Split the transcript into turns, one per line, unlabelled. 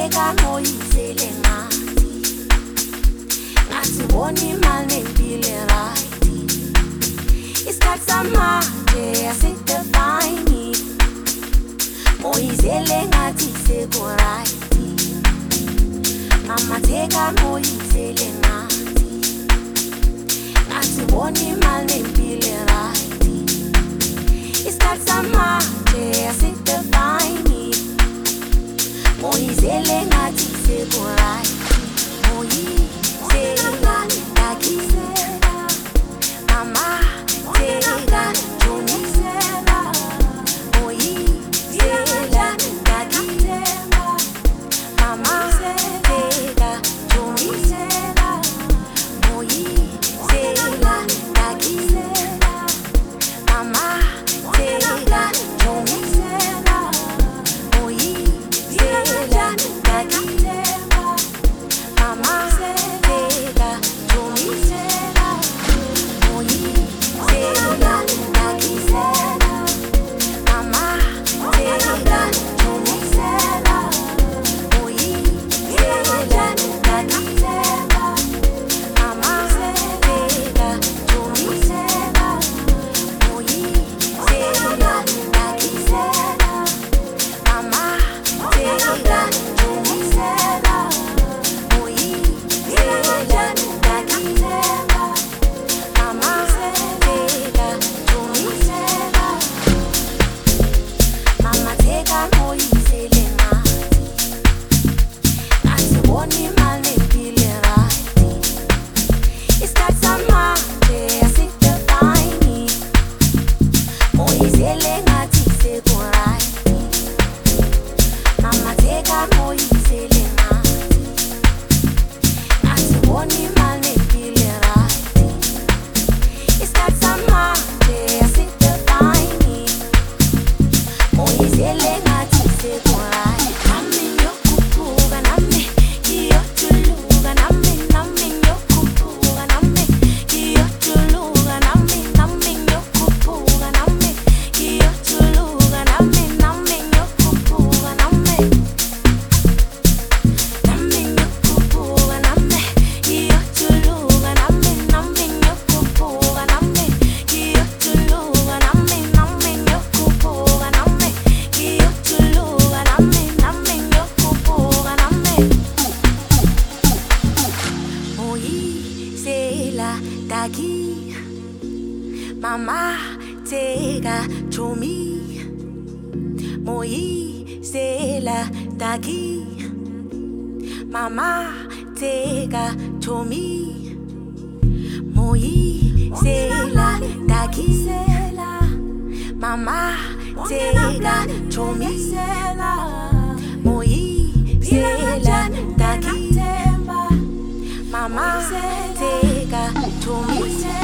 teka moyizele ngathi bona imali nempilo right. Isikhathi samanje asidefine moyizele ngathi seku right. Mama teka moyizele ngathi bona imali nempilo right. Isikhathi samanje asidefine moyizele ngathi seku right. Moyizela ngakisela mama teka jonisela. Moyizela ngakisela mama teka jonisela. Moyizela ngakisela mama teka jonisela. Moyizela ngakisela mama teka jonisela. Moyizela ngakisela mama teka jonisela. Moyizela ngakisela mama teka jonisela. Moyizela ngakisela mama teka jonisela. Moyizela ngakisela mama teka jonisela. Mama teka moyizele ngathi bona imali nempilo right. Isikhathi samanje asidefine moyizele ngathi seku right. Mama teka moyizele ngathi bona imali nempilo right. Isikhathi samanje asidefine moyizele ngathi seku right. Nami ngiyokhuphuka nami ngiyojuluka nami ngiyokhuphuka nami ngiyojuluka nami ngiyokhuphuka nami ngiyojuluka nami ngiyokhuphuka nami ngiyokhupuka nami ngiyojuluka nami ngiyokhupuka nami ngiyojuluka nami ngiyokhupuka nami ngiyojuluka nami ngiyokhupuka nami. Moyizela daki mama teka jomi. Moyizela daki mama teka jomi. Moyizela ngakisela mama teka jonisela. Moyizela ngakisela mama teka jonisela.